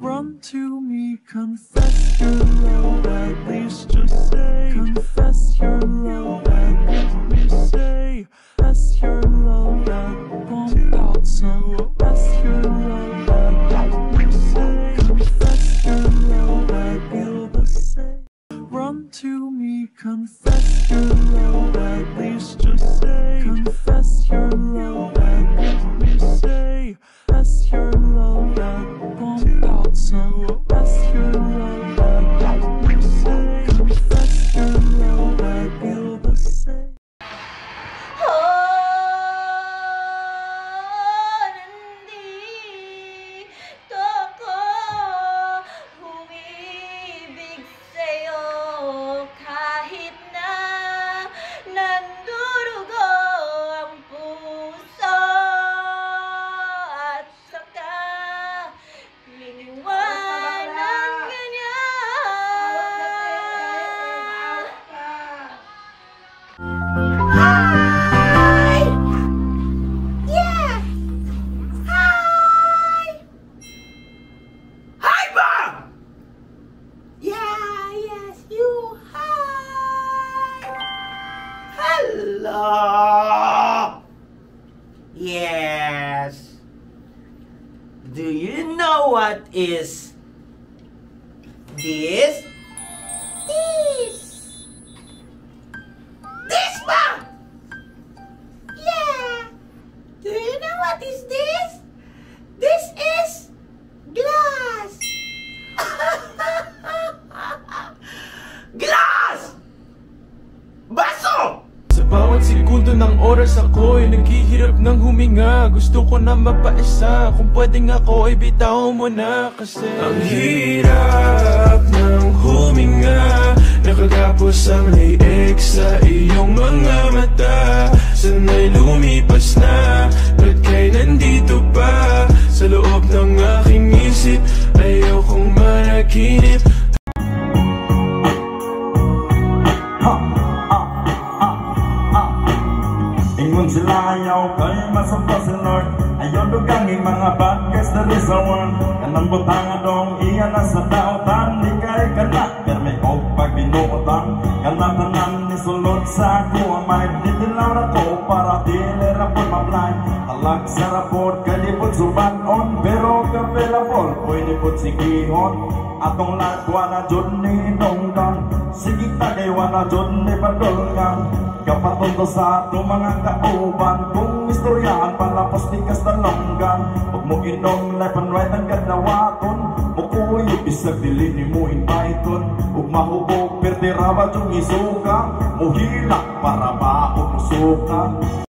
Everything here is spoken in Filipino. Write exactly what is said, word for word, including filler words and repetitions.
Run to me, confess your love, at least just say, confess your love, and let me say, confess your love, and pump out some, confess your love, and let me say, confess your love, and feel the same. Run to me, confess your love, at least just say, confess your love, and let me say, confess your love, and pump out some, confess your love, and let me say, confess your love, and feel the same. Hello? Yes. Do you know what is this? This. This ba? Yeah. Do you know what is this? This is glass. Glass! Baso! Sa bawat segundo ng oras ako'y naghihirap ng huminga. Gusto ko na mapaisa, kung pwedeng ako ay bitaw mo na. Kasi ang hirap ng huminga, nakagapos ang layek sa iyong mga mata. Sana'y lumipas na, ba't kay nandito pa? Sa loob ng aking isip, ayokong managinip. Ingon sila ayaw kay masumpa si Lord. Ayaw dugang mga bagay sa lisawan. Kanang butang dong iya na sa dautan. Di kay kanak perme o pagbinuotan. Kanang tanan ni sulod sa kuwa. May ditilaw na to para dilera po mablay. Talag sa rapor kaya po subanon. Pero kapela po pwede po sigihon. Atong lagwa na dyan ni Donggang. Sige tagay wala dyan ni Badolgang. Kapatunto sa ato mga kauban. Kung istoryahan palapos di kas talonggan. Huwag mo inom life and right ang ganawaton. Mukuyo bisag dili ni mo inviteon. Huwag mahubog perde rabat yung isuka. Muhilak para ba o musuka.